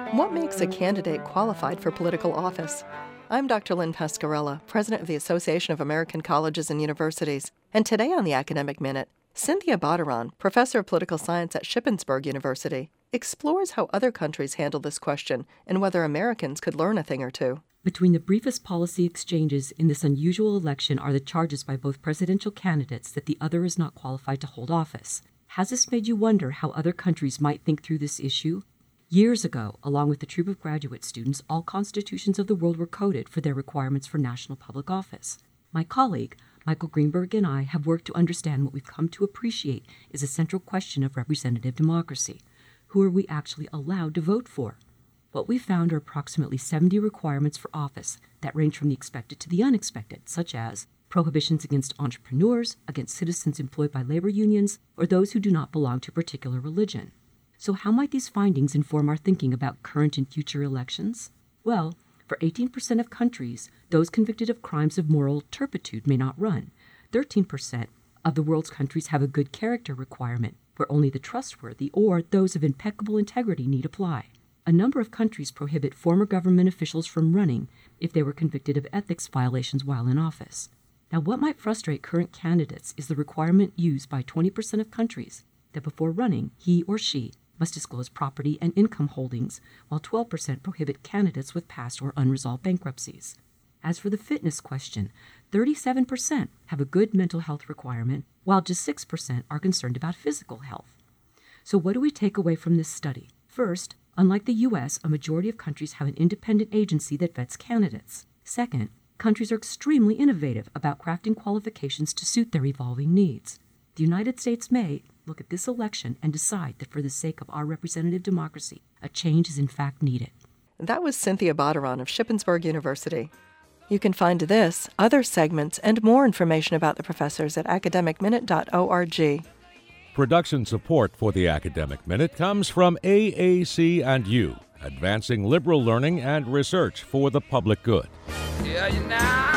What makes a candidate qualified for political office? I'm Dr. Lynn Pascarella, president of the Association of American Colleges and Universities, and today on the Academic Minute, Cynthia Botteron, professor of political science at Shippensburg University, explores how other countries handle this question and whether Americans could learn a thing or two. Between the briefest policy exchanges in this unusual election are the charges by both presidential candidates that the other is not qualified to hold office. Has this made you wonder how other countries might think through this issue? Years ago, along with a troop of graduate students, all constitutions of the world were coded for their requirements for national public office. My colleague, Michael Greenberg, and I have worked to understand what we've come to appreciate is a central question of representative democracy. Who are we actually allowed to vote for? What we found are approximately 70 requirements for office that range from the expected to the unexpected, such as prohibitions against entrepreneurs, against citizens employed by labor unions, or those who do not belong to a particular religion. So how might these findings inform our thinking about current and future elections? Well, for 18% of countries, those convicted of crimes of moral turpitude may not run. 13% of the world's countries have a good character requirement, where only the trustworthy or those of impeccable integrity need apply. A number of countries prohibit former government officials from running if they were convicted of ethics violations while in office. Now, what might frustrate current candidates is the requirement used by 20% of countries that before running, he or she must disclose property and income holdings, while 12% prohibit candidates with past or unresolved bankruptcies. As for the fitness question, 37% have a good mental health requirement, while just 6% are concerned about physical health. So what do we take away from this study? First, unlike the U.S., a majority of countries have an independent agency that vets candidates. Second, countries are extremely innovative about crafting qualifications to suit their evolving needs. The United States may look at this election and decide that for the sake of our representative democracy, a change is in fact needed. That was Cynthia Botteron of Shippensburg University. You can find this, other segments, and more information about the professors at academicminute.org. Production support for the Academic Minute comes from AAC and U, advancing liberal learning and research for the public good. Yeah, you know.